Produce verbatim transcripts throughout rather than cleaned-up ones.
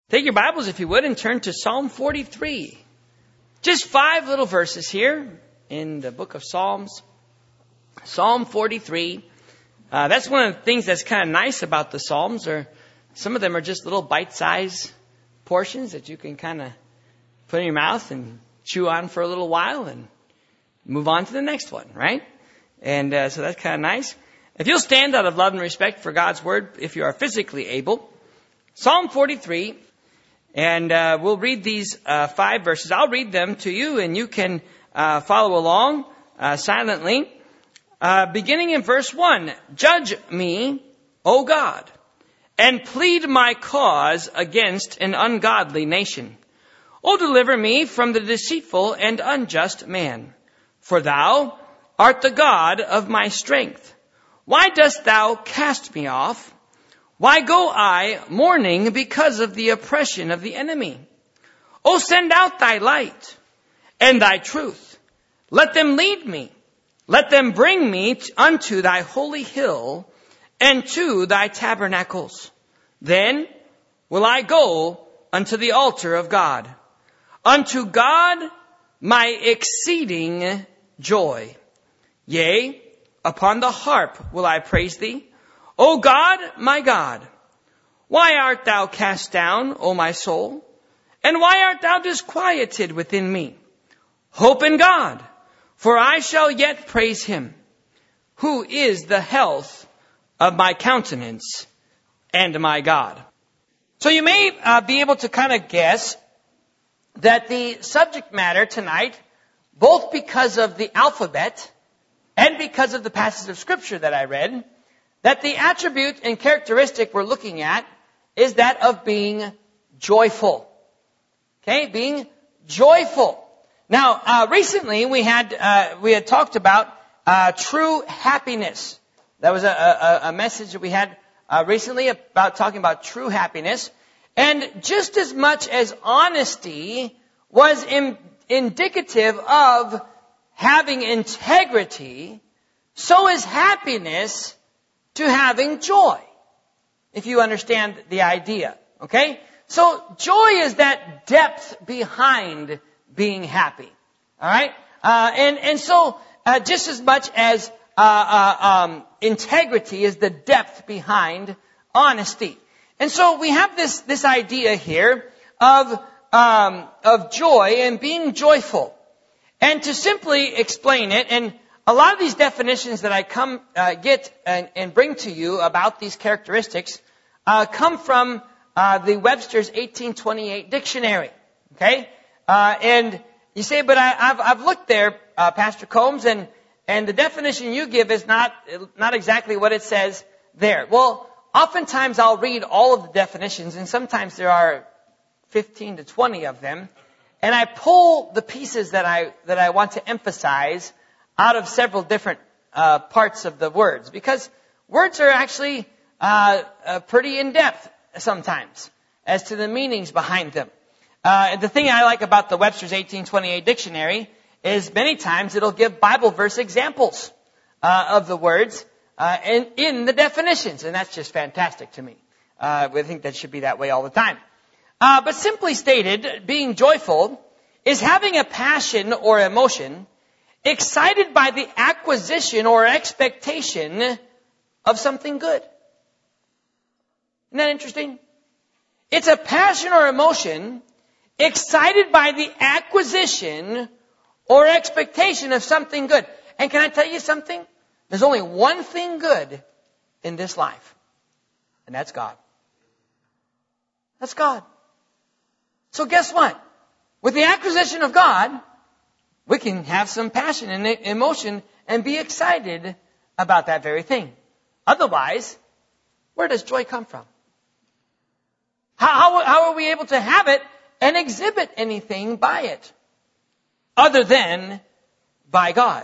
Take your Bibles, if you would, and turn to Psalm forty-three. Just five little verses here in the book of Psalms. Psalm forty-three. Uh, that's one of the things that's kind of nice about the Psalms. Or some of them are just little bite-sized portions that you can kind of put in your mouth and chew on for a little while and move on to the next one, right? And uh, so that's kind of nice. If you'll stand out of love and respect for God's Word, if you are physically able, Psalm forty-three. And uh, we'll read these uh, five verses. I'll read them to you, and you can uh, follow along uh, silently. Uh, beginning in verse one, "Judge me, O God, and plead my cause against an ungodly nation. O deliver me from the deceitful and unjust man. For thou art the God of my strength. Why dost thou cast me off? Why go I mourning because of the oppression of the enemy? O send out thy light and thy truth. Let them lead me. Let them bring me unto thy holy hill and to thy tabernacles. Then will I go unto the altar of God, unto God my exceeding joy. Yea, upon the harp will I praise thee. O God, my God, why art thou cast down, O my soul? And why art thou disquieted within me? Hope in God, for I shall yet praise him, who is the health of my countenance and my God." So you may uh, be able to kind of guess that the subject matter tonight, both because of the alphabet and because of the passage of Scripture that I read, that the attribute and characteristic we're looking at is that of being joyful. Okay, being joyful. Now, uh, recently we had uh, we had talked about uh, true happiness. That was a, a, a message that we had uh, recently about talking about true happiness. And just as much as honesty was in, indicative of having integrity, so is happiness to having joy, if you understand the idea. Okay? So joy is that depth behind being happy. All right? Uh, and, and so uh, just as much as uh, uh, um, integrity is the depth behind honesty. And so we have this, this idea here of, um, of joy and being joyful. And to simply explain it, and a lot of these definitions that I come uh, get and, and bring to you about these characteristics uh, come from uh, the Webster's eighteen twenty-eight dictionary. Okay, uh, and you say, but I, I've, I've looked there, uh, Pastor Combs, and and the definition you give is not not exactly what it says there. Well, oftentimes I'll read all of the definitions, and sometimes there are fifteen to twenty of them, and I pull the pieces that I that I want to emphasize out of several different uh, parts of the words, because words are actually uh, uh, pretty in-depth sometimes as to the meanings behind them. Uh, the thing I like about the Webster's eighteen twenty-eight dictionary is many times it'll give Bible verse examples uh, of the words uh, in, in the definitions, and that's just fantastic to me. Uh, I think that should be that way all the time. Uh, but simply stated, being joyful is having a passion or emotion excited by the acquisition or expectation of something good. Isn't that interesting? It's a passion or emotion excited by the acquisition or expectation of something good. And can I tell you something? There's only one thing good in this life, and that's God. That's God. So guess what? With the acquisition of God, we can have some passion and emotion and be excited about that very thing. Otherwise, where does joy come from? How, how, how are we able to have it and exhibit anything by it other than by God?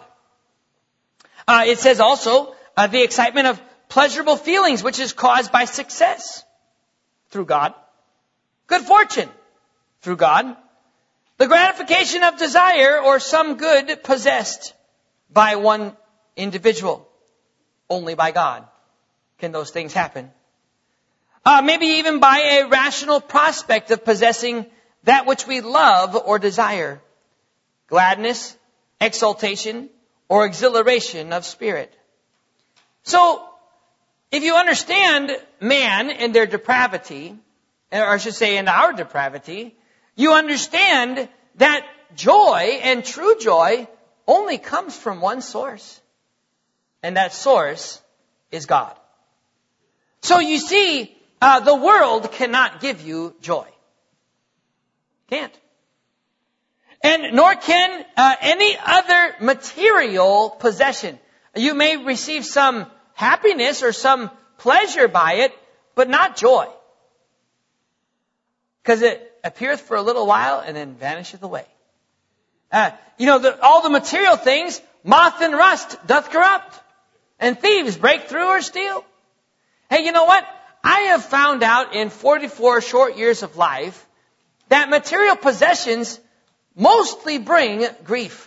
Uh, it says also uh, the excitement of pleasurable feelings, which is caused by success through God, good fortune through God, the gratification of desire or some good possessed by one individual. Only by God can those things happen. Uh, maybe even by a rational prospect of possessing that which we love or desire. Gladness, exaltation, or exhilaration of spirit. So, if you understand man and their depravity, or I should say in our depravity, you understand that joy and true joy only comes from one source. And that source is God. So you see, uh, the world cannot give you joy. Can't. And nor can uh, any other material possession. You may receive some happiness or some pleasure by it, but not joy. Because it appeareth for a little while and then vanisheth away. Uh, you know, the, all the material things, moth and rust doth corrupt, and thieves break through or steal. Hey, you know what? I have found out in forty-four short years of life that material possessions mostly bring grief.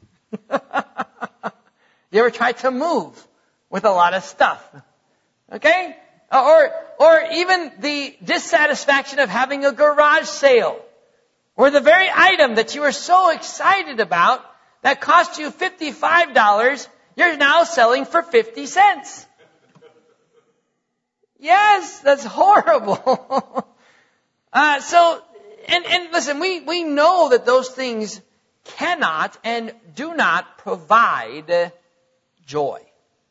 You ever tried to move with a lot of stuff? Okay? Or, or even the dissatisfaction of having a garage sale, where the very item that you were so excited about that cost you fifty-five dollars, you're now selling for fifty cents. Yes, that's horrible. uh, so, and, and listen, we, we know that those things cannot and do not provide joy.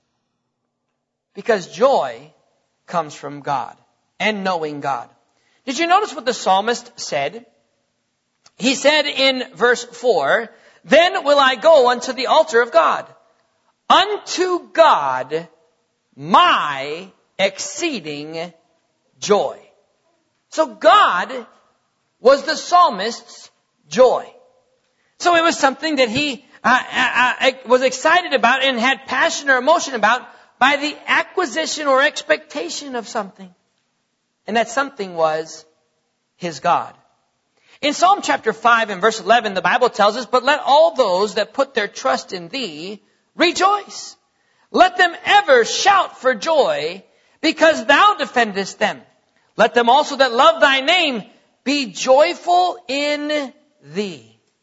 Because joy comes from God and knowing God. Did you notice what the psalmist said? He said in verse four, "Then will I go unto the altar of God, unto God my exceeding joy." So God was the psalmist's joy. So it was something that he uh, uh, uh, was excited about and had passion or emotion about by the acquisition or expectation of something. And that something was his God. In Psalm chapter five and verse eleven, the Bible tells us, "But let all those that put their trust in thee rejoice. Let them ever shout for joy, because thou defendest them. Let them also that love thy name be joyful in thee."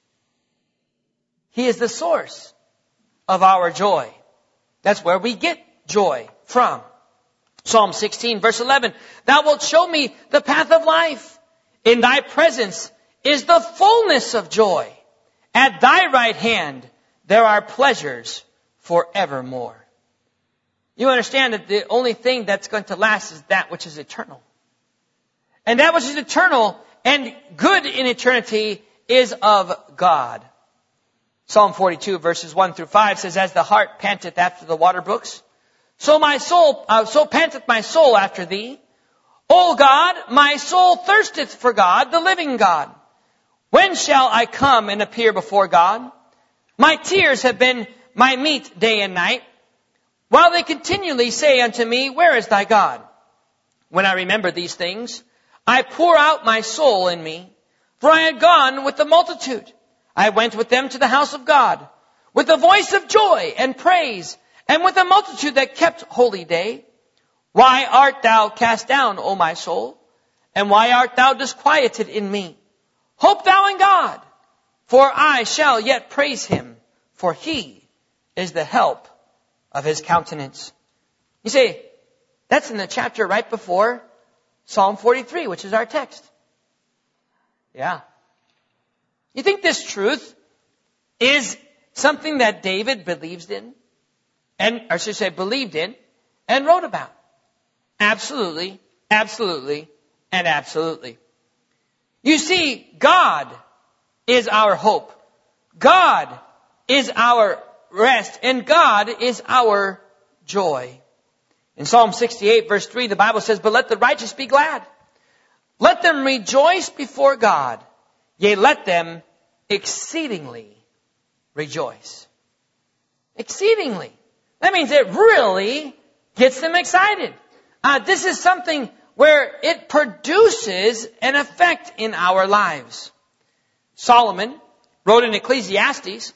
He is the source of our joy. That's where we get joy from. Psalm sixteen verse eleven, "Thou wilt show me the path of life. In thy presence is the fullness of joy. At thy right hand there are pleasures forevermore." You understand that the only thing that's going to last is that which is eternal. And that which is eternal and good in eternity is of God. Psalm forty-two verses one through five says, "As the hart panteth after the water brooks, so my soul, uh, so panteth my soul after thee. O God, my soul thirsteth for God, the living God. When shall I come and appear before God? My tears have been my meat day and night, while they continually say unto me, Where is thy God? When I remember these things, I pour out my soul in me, for I had gone with the multitude. I went with them to the house of God, with a voice of joy and praise, and with a multitude that kept holy day. Why art thou cast down, O my soul? And why art thou disquieted in me? Hope thou in God, for I shall yet praise him, for he is the help of his countenance. You say, that's in the chapter right before Psalm forty-three, which is our text. Yeah. You think this truth is something that David believes in? And, or should I say, believed in and wrote about? Absolutely, absolutely, and absolutely. You see, God is our hope. God is our rest. And God is our joy. In Psalm sixty-eight verse three, the Bible says, But let the righteous be glad. Let them rejoice before God. Yea, let them exceedingly rejoice. Exceedingly. That means it really gets them excited. Uh, this is something where it produces an effect in our lives. Solomon wrote in Ecclesiastes,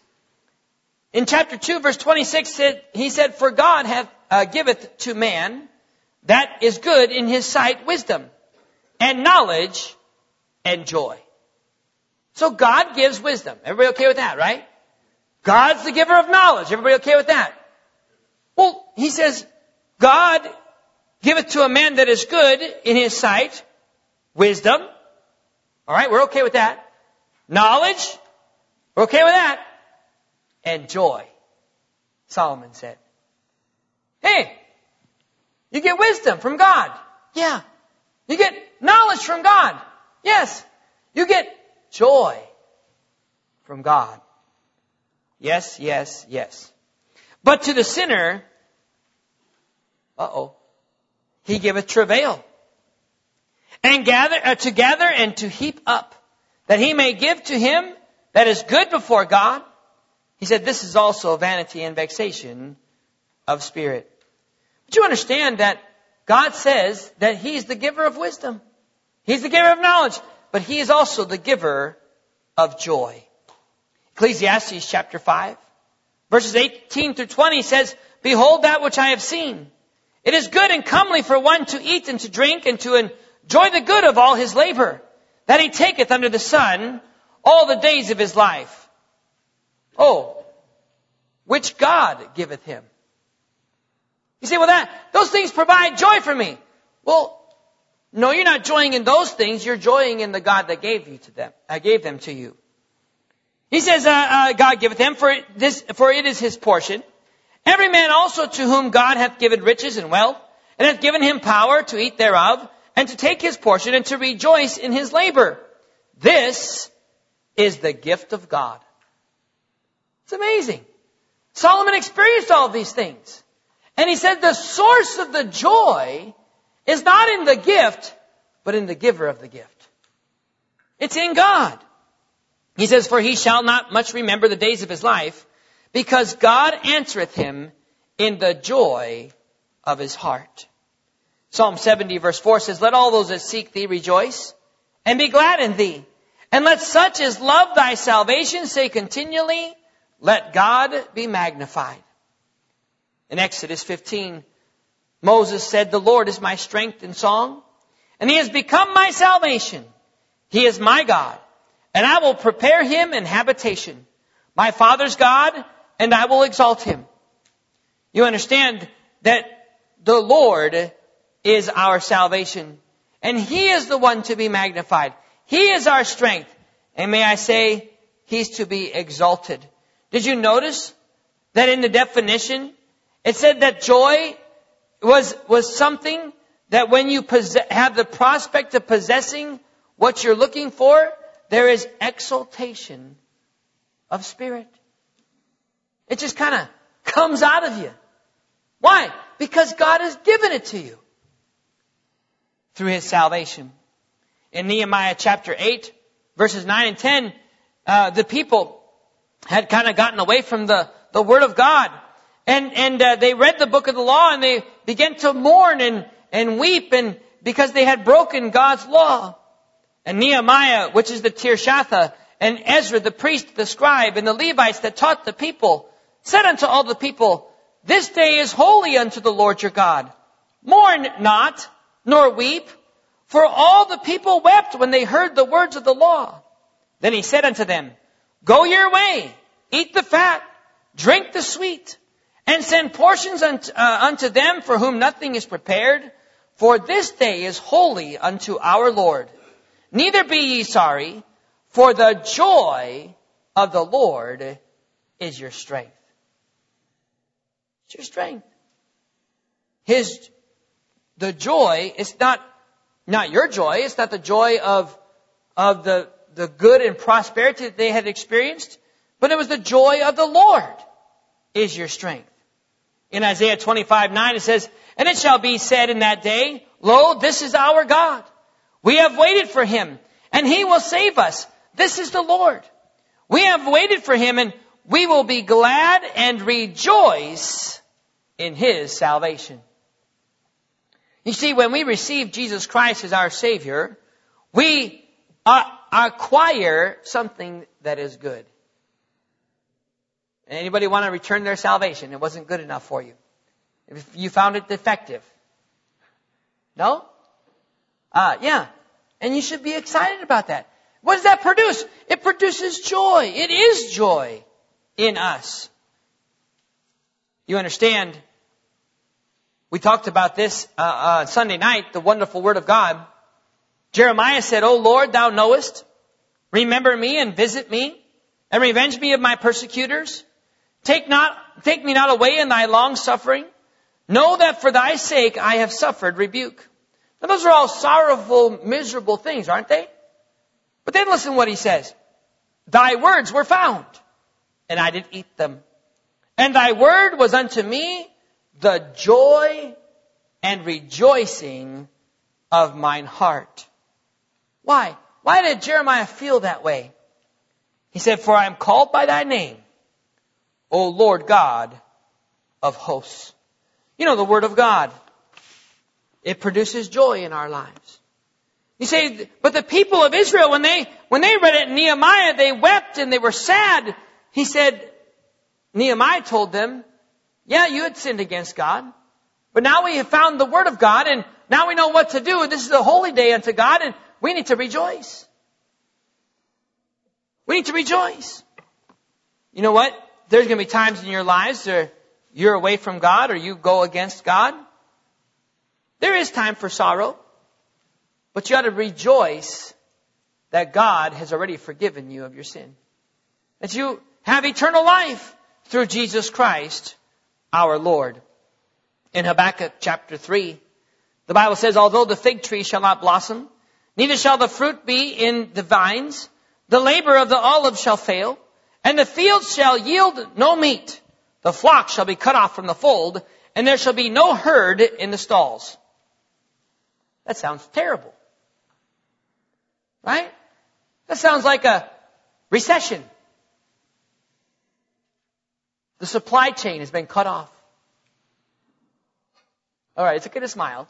in chapter two, verse twenty-six, said, he said, For God hath uh, giveth to man that is good in his sight, wisdom, and knowledge, and joy. So God gives wisdom. Everybody okay with that, right? God's the giver of knowledge. Everybody okay with that? Well, he says, God giveth to a man that is good in his sight, wisdom. All right, we're okay with that. Knowledge, we're okay with that. And joy, Solomon said. Hey, you get wisdom from God. Yeah. You get knowledge from God. Yes. You get joy from God. Yes, yes, yes. But to the sinner, uh-oh, he giveth travail. And gather, uh, to gather and to heap up, that he may give to him that is good before God. He said, this is also vanity and vexation of spirit. But you understand that God says that he's the giver of wisdom. He's the giver of knowledge, but he is also the giver of joy. Ecclesiastes chapter five, verses eighteen through twenty says, behold that which I have seen. It is good and comely for one to eat and to drink and to enjoy the good of all his labor, that he taketh under the sun all the days of his life. Oh, which God giveth him. You say, well, that those things provide joy for me. Well, no, you're not joying in those things. You're joying in the God that gave you to them. I gave them to you. He says, uh, uh, God giveth him, for this, for it is his portion. Every man also to whom God hath given riches and wealth, and hath given him power to eat thereof, and to take his portion, and to rejoice in his labor. This is the gift of God. It's amazing. Solomon experienced all of these things. And he said the source of the joy is not in the gift, but in the giver of the gift. It's in God. He says, for he shall not much remember the days of his life, because God answereth him in the joy of his heart. Psalm seventy verse four says, let all those that seek thee rejoice, and be glad in thee. And let such as love thy salvation say continually, let God be magnified. In Exodus fifteen, Moses said, the Lord is my strength and song, and he has become my salvation. He is my God, and I will prepare him an habitation. My father's God, and I will exalt him. You understand that the Lord is our salvation, and he is the one to be magnified. He is our strength. And may I say, he's to be exalted. Did you notice that in the definition, it said that joy was, was something that when you possess, have the prospect of possessing what you're looking for, there is exaltation of spirit. It just kind of comes out of you. Why? Because God has given it to you through his salvation. In Nehemiah chapter eight, verses nine and ten, uh, the people had kind of gotten away from the, the Word of God. And, and uh, they read the book of the law, and they began to mourn and, and weep and because they had broken God's law. And Nehemiah, which is the Tirshatha, and Ezra, the priest, the scribe, and the Levites that taught the people, said unto all the people, this day is holy unto the Lord your God. Mourn not, nor weep, for all the people wept when they heard the words of the law. Then he said unto them, go your way, eat the fat, drink the sweet, and send portions unto, uh, unto them for whom nothing is prepared. For this day is holy unto our Lord. Neither be ye sorry, for the joy of the Lord is your strength. It's your strength. His, the joy is not, not your joy. It's not the joy of, of the, the good and prosperity that they had experienced, but it was the joy of the Lord is your strength. In Isaiah twenty-five nine it says, and it shall be said in that day, lo, this is our God. We have waited for him, and he will save us. This is the Lord. We have waited for him, and we will be glad and rejoice in his salvation. You see, when we receive Jesus Christ as our Savior, we uh, acquire something that is good. Anybody want to return their salvation? It wasn't good enough for you. If you found it defective, No? Uh, yeah. And you should be excited about that. What does that produce? It produces joy. It is joy in us. You understand, we talked about this uh, uh, Sunday night, the wonderful Word of God. Jeremiah said, O Lord, thou knowest, remember me and visit me, and revenge me of my persecutors. Take not, take me not away in thy long suffering. Know that for thy sake I have suffered rebuke. Now those are all sorrowful, miserable things, aren't they? But then listen what he says. Thy words were found, and I did eat them. And thy word was unto me the joy and rejoicing of mine heart. Why? Why did Jeremiah feel that way? He said, for I am called by thy name, O Lord God of hosts. You know, the Word of God, it produces joy in our lives. You say, but the people of Israel, when they, when they read it in Nehemiah, they wept and they were sad. He said, Nehemiah told them, yeah, you had sinned against God, but now we have found the Word of God, and now we know what to do. This is a holy day unto God, and we need to rejoice. We need to rejoice. You know what? There's going to be times in your lives where you're away from God or you go against God. There is time for sorrow, but you ought to rejoice that God has already forgiven you of your sin. That you have eternal life through Jesus Christ, our Lord. In Habakkuk chapter three, the Bible says, although the fig tree shall not blossom, neither shall the fruit be in the vines, the labor of the olive shall fail, and the fields shall yield no meat. The flock shall be cut off from the fold, and there shall be no herd in the stalls. That sounds terrible. Right? That sounds like a recession. The supply chain has been cut off. All right, it's okay to smile.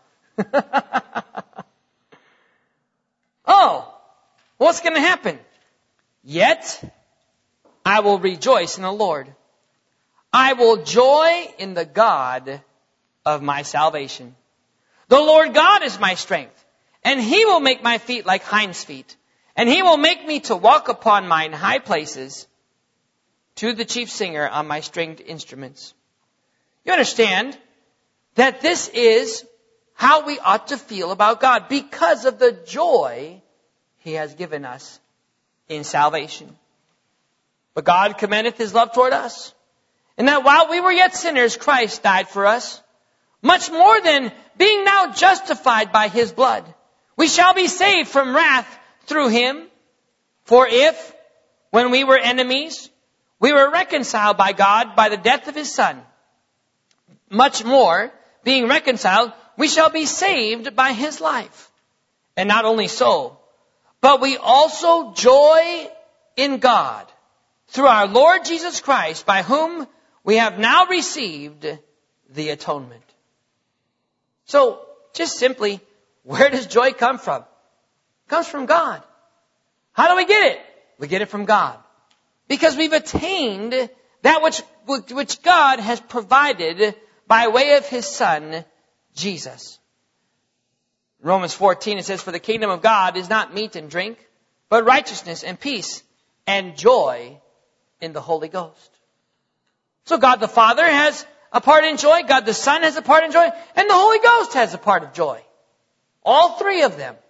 Oh, what's going to happen? Yet, I will rejoice in the Lord. I will joy in the God of my salvation. The Lord God is my strength, and He will make my feet like hinds' feet, and He will make me to walk upon mine high places, to the chief singer on my stringed instruments. You understand that this is how we ought to feel about God because of the joy He has given us in salvation. But God commendeth His love toward us, and that while we were yet sinners, Christ died for us. Much more than being now justified by His blood, we shall be saved from wrath through Him. For if, when we were enemies, we were reconciled by God by the death of His Son, much more, being reconciled, we shall be saved by His life. And not only so, but we also joy in God through our Lord Jesus Christ, by whom we have now received the atonement. So, just simply, where does joy come from? It comes from God. How do we get it? We get it from God. Because we've attained that which, which God has provided by way of His Son, Jesus. In Romans fourteen, it says, for the kingdom of God is not meat and drink, but righteousness and peace and joy in the Holy Ghost. So God the Father has a part in joy, God the Son has a part in joy, and the Holy Ghost has a part of joy. All three of them.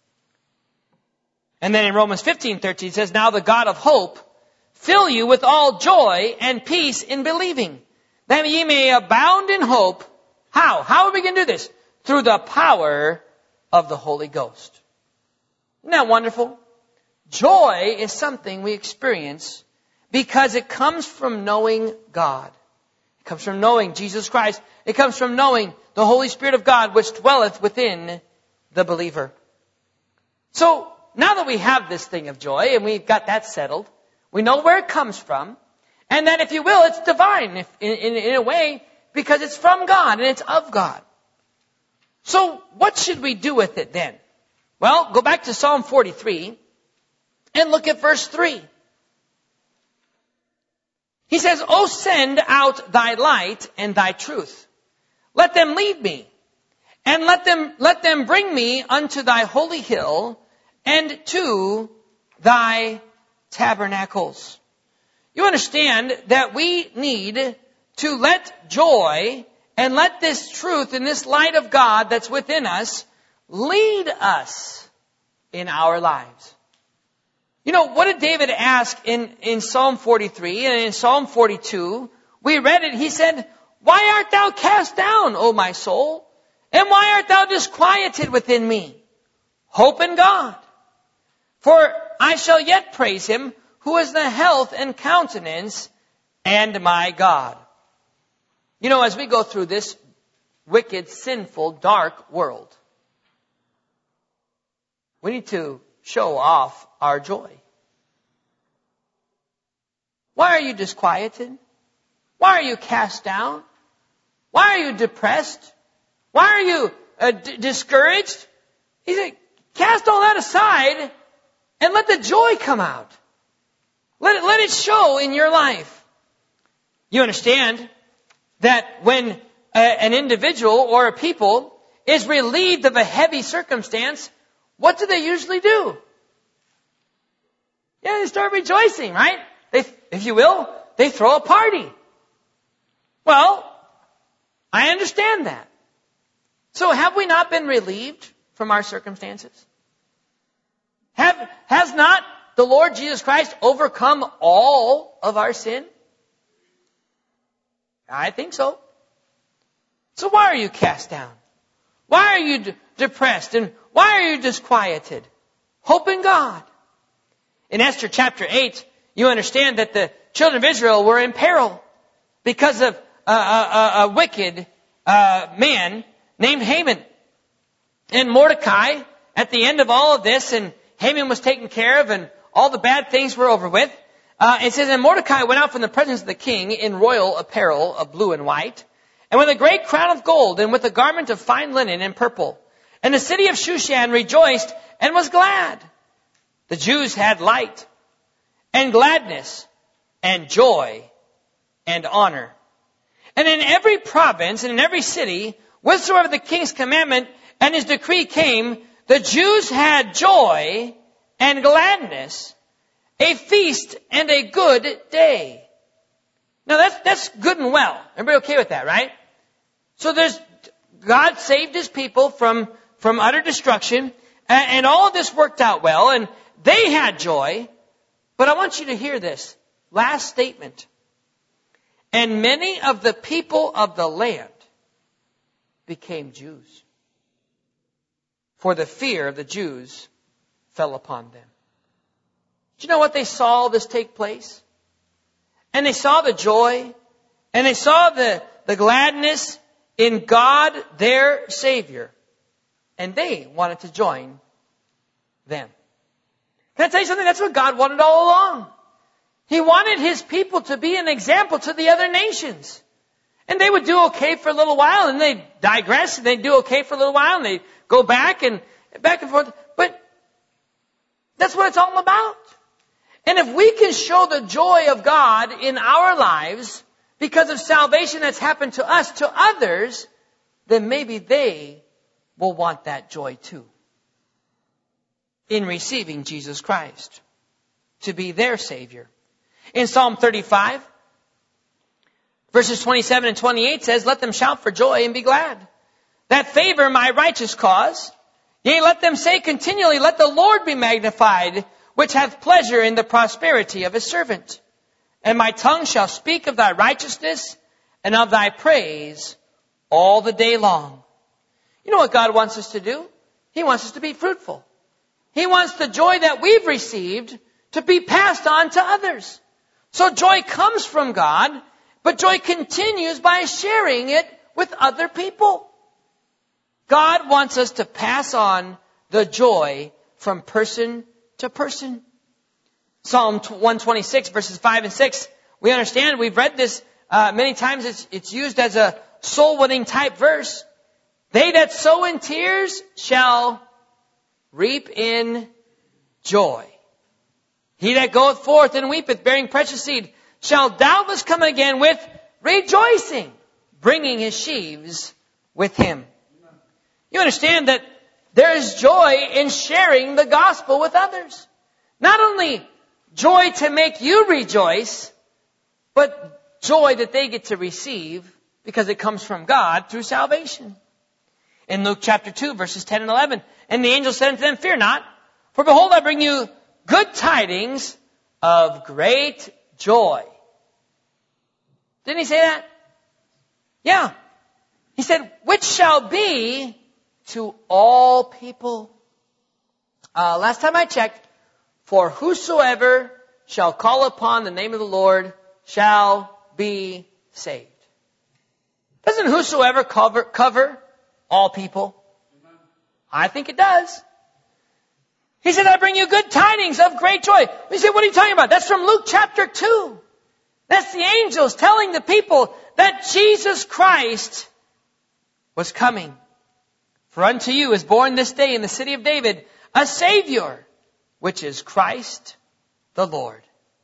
And then in Romans fifteen thirteen, it says, now the God of hope fill you with all joy and peace in believing, that ye may abound in hope. How? How are we going to do this? Through the power of the Holy Ghost. Isn't that wonderful? Joy is something we experience because it comes from knowing God. It comes from knowing Jesus Christ. It comes from knowing the Holy Spirit of God which dwelleth within the believer. So, now that we have this thing of joy and we've got that settled, we know where it comes from, and that, if you will, it's divine if, in, in, in a way, because it's from God and it's of God. So, what should we do with it then? Well, go back to Psalm forty-three and look at verse three. He says, O send out thy light and thy truth. Let them lead me, and let them, let them bring me unto thy holy hill and to thy tabernacles. You understand that we need to let joy and let this truth and this light of God that's within us lead us in our lives. You know, what did David ask in, in Psalm forty-three and in Psalm forty-two? We read it. He said, why art thou cast down, O my soul? And why art thou disquieted within me? Hope in God. For I shall yet praise him, who is the health and countenance and my God. You know, as we go through this wicked, sinful, dark world, we need to show off our joy. Why are you disquieted? Why are you cast down? Why are you depressed? Why are you uh, d- discouraged? He said, cast all that aside and let the joy come out. Let it, let it show in your life. You understand that when a, an individual or a people is relieved of a heavy circumstance, what do they usually do? Yeah, they start rejoicing, right? They, if you will, they throw a party. Well, I understand that. So have we not been relieved from our circumstances? Have, has not the Lord Jesus Christ overcome all of our sin? I think so. So why are you cast down? Why are you d- depressed? And why are you disquieted? Hope in God. In Esther chapter eight, you understand that the children of Israel were in peril because of a, a, a wicked uh, man named Haman. And Mordecai, at the end of all of this, and Haman was taken care of, and all the bad things were over with, uh, it says, and Mordecai went out from the presence of the king in royal apparel of blue and white, and with a great crown of gold, and with a garment of fine linen and purple. And the city of Shushan rejoiced and was glad. The Jews had light and gladness and joy and honor. And in every province and in every city, whatsoever the king's commandment and his decree came, the Jews had joy and gladness, a feast and a good day. Now that's, that's good and well. Everybody okay with that, right? So there's, God saved his people from, from utter destruction, and, and all of this worked out well, and they had joy. But I want you to hear this last statement. And many of the people of the land became Jews, for the fear of the Jews fell upon them. Do you know what? They saw this take place? And they saw the joy, and they saw the, the gladness in God, their Savior. And they wanted to join them. Can I tell you something? That's what God wanted all along. He wanted his people to be an example to the other nations. And they would do okay for a little while, and they'd digress, and they'd do okay for a little while, and they'd go back and back and forth. But that's what it's all about. And if we can show the joy of God in our lives because of salvation that's happened to us, to others, then maybe they will want that joy too. In receiving Jesus Christ to be their Savior. In Psalm thirty-five, verses twenty-seven and twenty-eight says, let them shout for joy and be glad, that favor my righteous cause. Yea, let them say continually, let the Lord be magnified, which hath pleasure in the prosperity of his servant. And my tongue shall speak of thy righteousness and of thy praise all the day long. You know what God wants us to do? He wants us to be fruitful. He wants the joy that we've received to be passed on to others. So joy comes from God, but joy continues by sharing it with other people. God wants us to pass on the joy from person to person. Psalm one twenty-six, verses five and six. We understand, we've read this uh, many times. It's, it's used as a soul-winning type verse. They that sow in tears shall reap in joy. He that goeth forth and weepeth, bearing precious seed, shall doubtless come again with rejoicing, bringing his sheaves with him. You understand that there is joy in sharing the gospel with others. Not only joy to make you rejoice, but joy that they get to receive because it comes from God through salvation. In Luke chapter two, verses ten and eleven, and the angel said unto them, Fear not, for behold, I bring you good tidings of great joy. Didn't he say that? Yeah. He said, which shall be to all people. Uh, last time I checked, for whosoever shall call upon the name of the Lord shall be saved. Doesn't whosoever cover, cover all people? I think it does. He said, I bring you good tidings of great joy. We say, what are you talking about? That's from Luke chapter two. That's the angels telling the people that Jesus Christ was coming. For unto you is born this day in the city of David a Savior, which is Christ the Lord.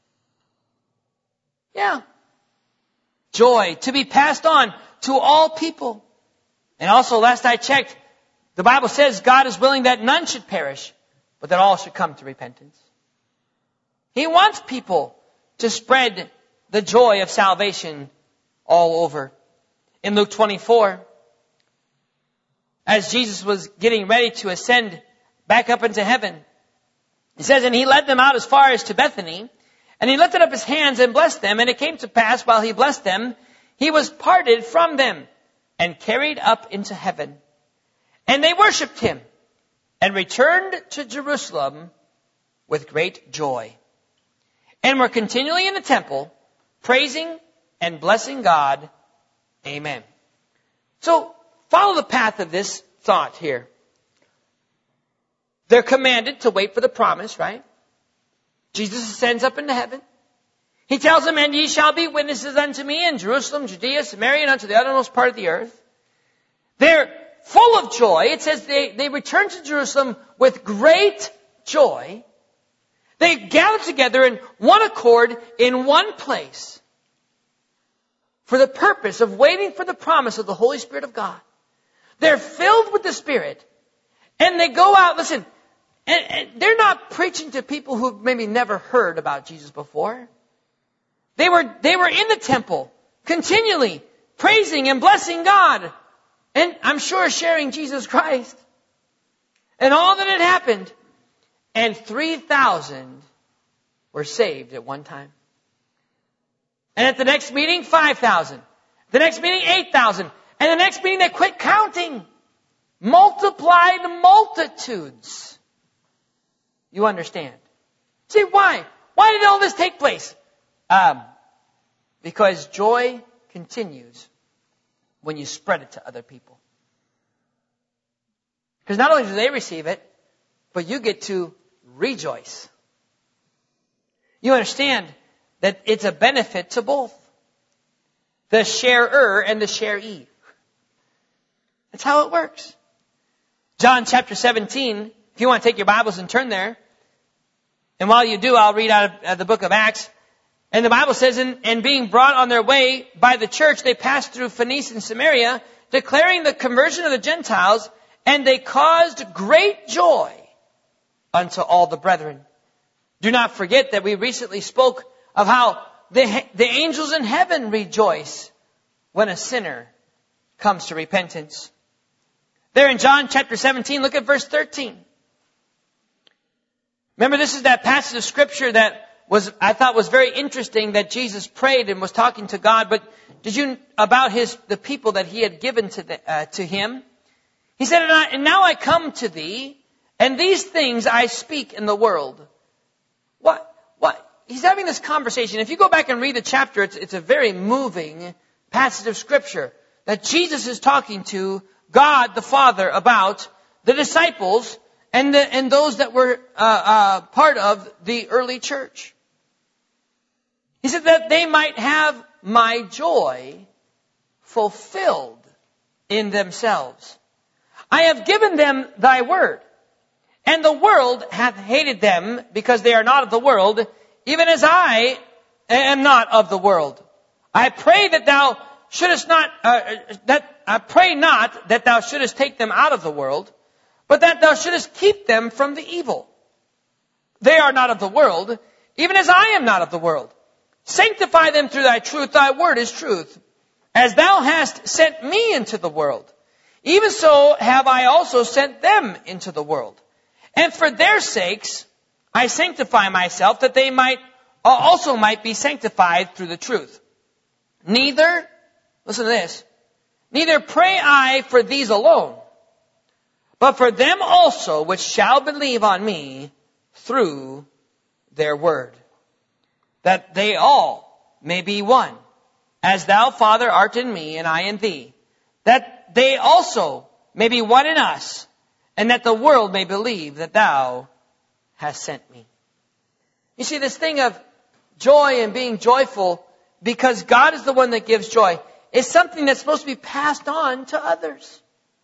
Yeah. Joy to be passed on to all people. And also, last I checked, the Bible says God is willing that none should perish, but that all should come to repentance. He wants people to spread the joy of salvation all over. In Luke twenty-four, as Jesus was getting ready to ascend back up into heaven, it says, and he led them out as far as to Bethany, and he lifted up his hands and blessed them, and it came to pass while he blessed them, he was parted from them and carried up into heaven. And they worshipped him and returned to Jerusalem with great joy, and were continually in the temple, praising and blessing God. Amen. So, follow the path of this thought here. They're commanded to wait for the promise, right? Jesus ascends up into heaven. He tells them, and ye shall be witnesses unto me in Jerusalem, Judea, Samaria, and unto the uttermost part of the earth. They're full of joy. It says they, they return to Jerusalem with great joy. They gather together in one accord in one place for the purpose of waiting for the promise of the Holy Spirit of God. They're filled with the Spirit, and they go out, listen, and, and they're not preaching to people who've maybe never heard about Jesus before. They were, they were in the temple, continually praising and blessing God, and I'm sure sharing Jesus Christ, and all that had happened, and three thousand were saved at one time. And at the next meeting, five thousand. The next meeting, eight thousand. And the next meeting, they quit counting. Multiplied multitudes. You understand? See, why? Why did all this take place? Um, because joy continues when you spread it to other people. Because not only do they receive it, but you get to rejoice. You understand that it's a benefit to both. The sharer and the sharee. That's how it works. John chapter seventeen, if you want to take your Bibles and turn there. And while you do, I'll read out of, of the book of Acts. And the Bible says, and, and being brought on their way by the church, they passed through Phoenicia and Samaria, declaring the conversion of the Gentiles, and they caused great joy unto all the brethren. Do not forget that we recently spoke of how the, the angels in heaven rejoice when a sinner comes to repentance. There in John chapter seventeen, look at verse thirteen. Remember, this is that passage of Scripture that was, I thought was very interesting, that Jesus prayed and was talking to God. But did you, about his, the people that he had given to, the, uh, to him? He said, and, I, and now I come to thee, and these things I speak in the world. What, what? He's having this conversation. If you go back and read the chapter, it's, it's a very moving passage of Scripture that Jesus is talking to God the Father about the disciples and the, and those that were uh, uh, part of the early church. He said that they might have my joy fulfilled in themselves. I have given them thy word, and the world hath hated them because they are not of the world, even as I am not of the world. I pray that thou shouldest not, uh, that, uh, pray not that thou shouldest take them out of the world, but that thou shouldest keep them from the evil. They are not of the world, even as I am not of the world. Sanctify them through thy truth. Thy word is truth. As thou hast sent me into the world, even so have I also sent them into the world. And for their sakes I sanctify myself, that they might also might be sanctified through the truth. Neither, listen to this, neither pray I for these alone, but for them also which shall believe on me through their word, that they all may be one, as thou, Father, art in me, and I in thee, that they also may be one in us, and that the world may believe that thou hast sent me. You see, this thing of joy and being joyful, because God is the one that gives joy, is something that's supposed to be passed on to others.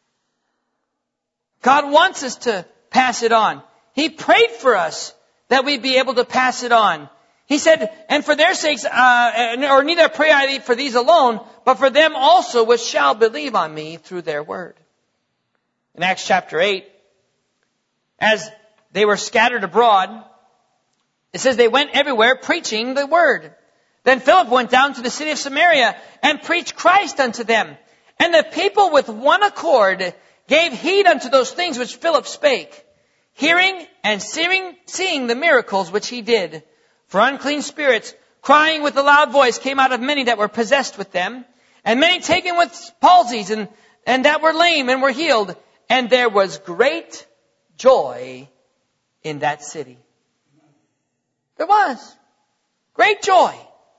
God wants us to pass it on. He prayed for us that we'd be able to pass it on. He said, and for their sakes, uh, or neither pray I for these alone, but for them also which shall believe on me through their word. In Acts chapter eight, as they were scattered abroad, it says they went everywhere preaching the word. Then Philip went down to the city of Samaria and preached Christ unto them. And the people with one accord gave heed unto those things which Philip spake, hearing and seeing, seeing the miracles which he did. For unclean spirits, crying with a loud voice, came out of many that were possessed with them, and many taken with palsies, and, and that were lame and were healed. And there was great joy in that city. There was great joy.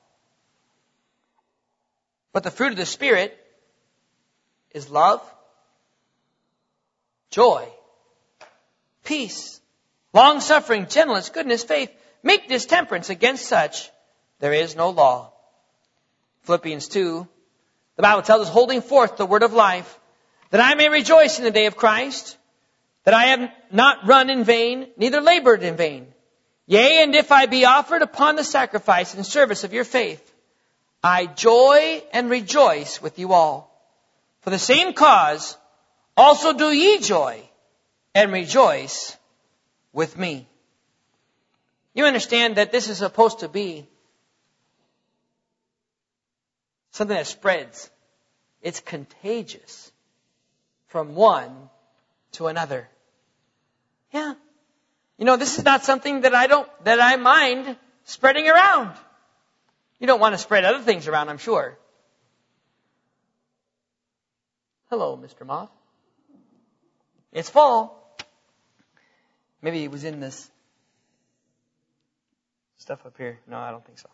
But the fruit of the Spirit is love, joy, peace, long-suffering, gentleness, goodness, faith, meekness, temperance. Against such there is no law. Philippians two, the Bible tells us, holding forth the word of life, that I may rejoice in the day of Christ, that I have not run in vain, neither labored in vain. Yea, and if I be offered upon the sacrifice and service of your faith, I joy and rejoice with you all. For the same cause also do ye joy and rejoice with me. You understand that this is supposed to be something that spreads. It's contagious from one to another. Yeah. You know, this is not something that I don't, that I mind spreading around. You don't want to spread other things around, I'm sure. Hello, Mister Moth. It's fall. Maybe he was in this stuff up here. No, I don't think so.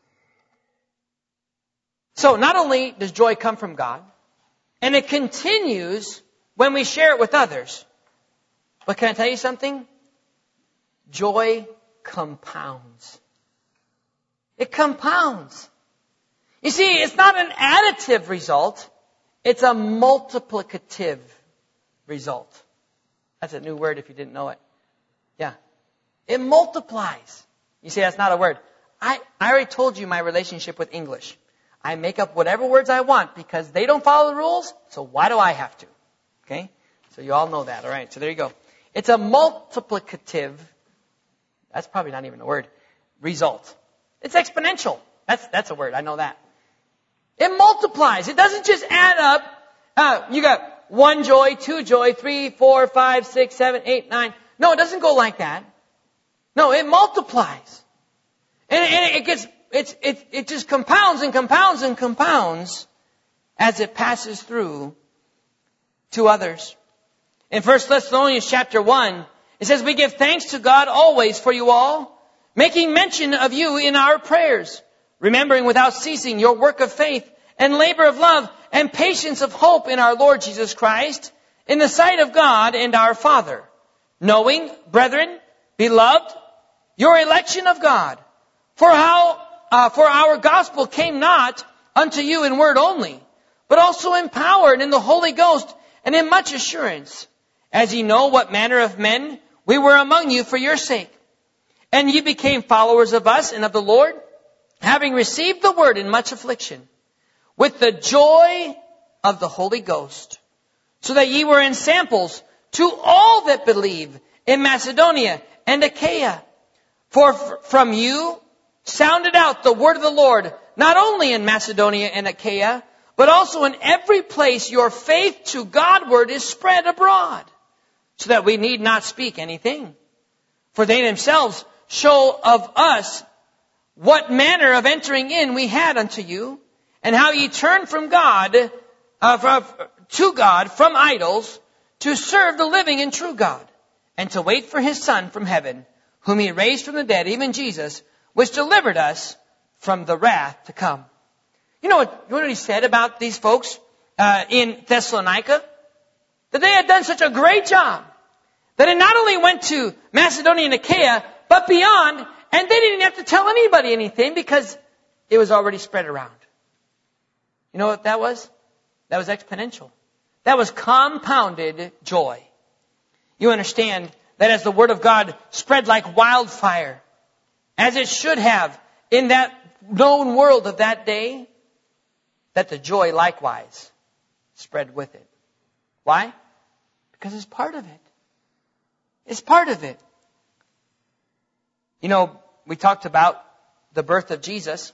So not only does joy come from God, and it continues when we share it with others, but can I tell you something? Joy compounds. It compounds. You see, it's not an additive result. It's a multiplicative result. That's a new word if you didn't know it. Yeah. It multiplies. You say that's not a word. I, I already told you my relationship with English. I make up whatever words I want because they don't follow the rules, so why do I have to? Okay? So you all know that. All right, so there you go. It's a multiplicative, that's probably not even a word, result. It's exponential. That's that's a word. I know that. It multiplies. It doesn't just add up. Uh, you got one joy, two joy, three, four, five, six, seven, eight, nine. No, it doesn't go like that. No, it multiplies. And, and it gets, it's, it, it just compounds and compounds and compounds as it passes through to others. In First Thessalonians chapter one, it says, we give thanks to God always for you all, making mention of you in our prayers, remembering without ceasing your work of faith and labor of love and patience of hope in our Lord Jesus Christ, in the sight of God and our Father, knowing, brethren, beloved, your election of God, for how uh, for our gospel came not unto you in word only, but also in power and in the Holy Ghost and in much assurance, as ye know what manner of men we were among you for your sake. And ye became followers of us and of the Lord, having received the word in much affliction, with the joy of the Holy Ghost, so that ye were ensamples to all that believe in Macedonia and Achaia. For f- from you sounded out the word of the Lord, not only in Macedonia and Achaia, but also in every place your faith to Godward is spread abroad, so that we need not speak anything. For they themselves show of us what manner of entering in we had unto you, and how ye turned from God, uh, from, to God from idols, to serve the living and true God, and to wait for his Son from heaven, whom he raised from the dead, even Jesus, which delivered us from the wrath to come. You know what, you know what he said about these folks uh, in Thessalonica? That they had done such a great job that it not only went to Macedonia and Achaia, but beyond, and they didn't have to tell anybody anything because it was already spread around. You know what that was? That was exponential. That was compounded joy. You understand that as the Word of God spread like wildfire, as it should have in that known world of that day, that the joy likewise spread with it. Why? Because it's part of it. It's part of it. You know, we talked about the birth of Jesus.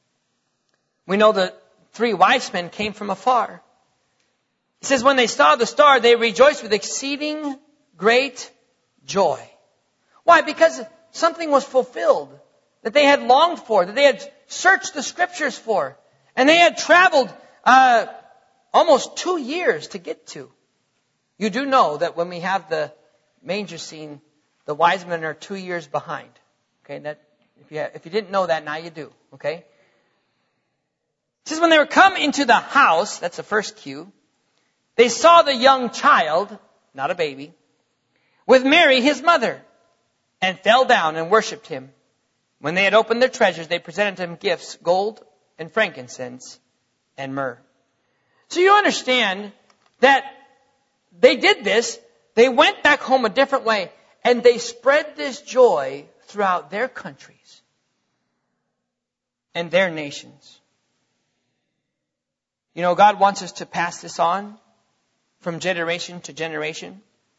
We know the three wise men came from afar. It says, when they saw the star, they rejoiced with exceeding great joy. Why? Because something was fulfilled that they had longed for, that they had searched the Scriptures for, and they had traveled uh, almost two years to get to. You do know that when we have the manger scene, the wise men are two years behind. Okay, that if you have, if you didn't know that, now you do. Okay. It says when they were come into the house, that's the first cue, they saw the young child, not a baby, with Mary his mother, and fell down and worshipped him. When they had opened their treasures, they presented him gifts, gold and frankincense and myrrh. So you understand that they did this. They went back home a different way, and they spread this joy throughout their countries and their nations. You know, God wants us to pass this on from generation to generation.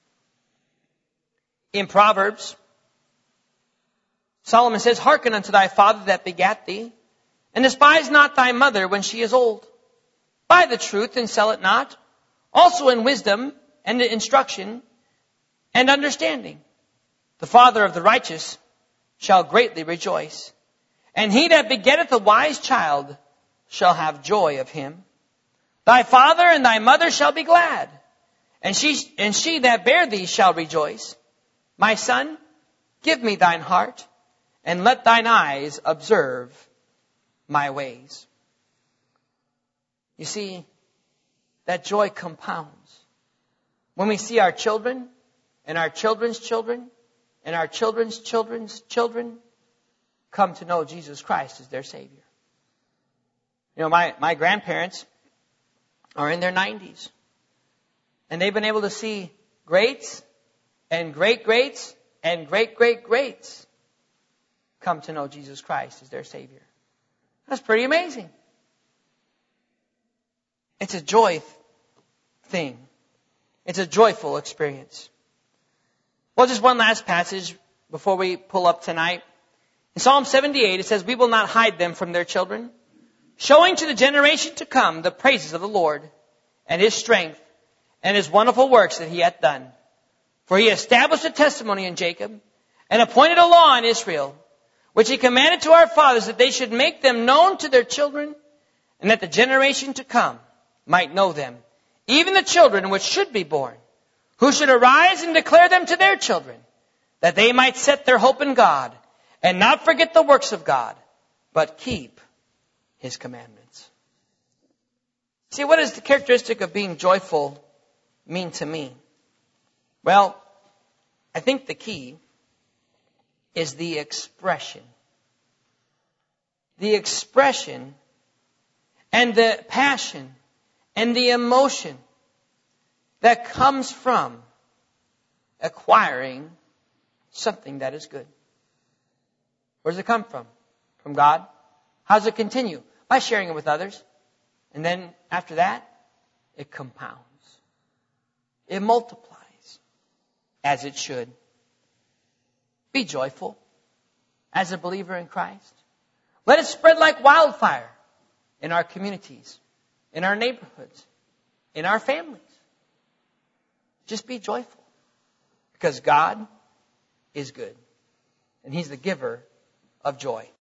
In Proverbs, Solomon says, hearken unto thy father that begat thee, and despise not thy mother when she is old. Buy the truth and sell it not, also in wisdom and instruction and understanding. The father of the righteous shall greatly rejoice, and he that begetteth a wise child shall have joy of him. Thy father and thy mother shall be glad, and she, and she that bare thee shall rejoice. My son, give me thine heart, and let thine eyes observe my ways. You see, that joy compounds. When we see our children, and our children's children, and our children's children's children come to know Jesus Christ as their Savior. You know, my, my grandparents are in their nineties. And they've been able to see greats and great-greats and great-great-greats come to know Jesus Christ as their Savior. That's pretty amazing. It's a joy thing. It's a joyful experience. Well, just one last passage before we pull up tonight. In Psalm seventy-eight, it says, we will not hide them from their children, showing to the generation to come the praises of the Lord and His strength and His wonderful works that He hath done. For He established a testimony in Jacob and appointed a law in Israel, which He commanded to our fathers that they should make them known to their children, and that the generation to come might know them, even the children which should be born, who should arise and declare them to their children, that they might set their hope in God and not forget the works of God, but keep His commandments. See, what does the characteristic of being joyful mean to me? Well, I think the key is the expression. The expression and the passion and the emotion that comes from acquiring something that is good. Where does it come from? From God. How does it continue? By sharing it with others And then after that, it compounds. It multiplies as it should. Be joyful as a believer in Christ. Let it spread like wildfire in our communities, in our neighborhoods, in our families. Just be joyful because God is good and He's the giver of joy.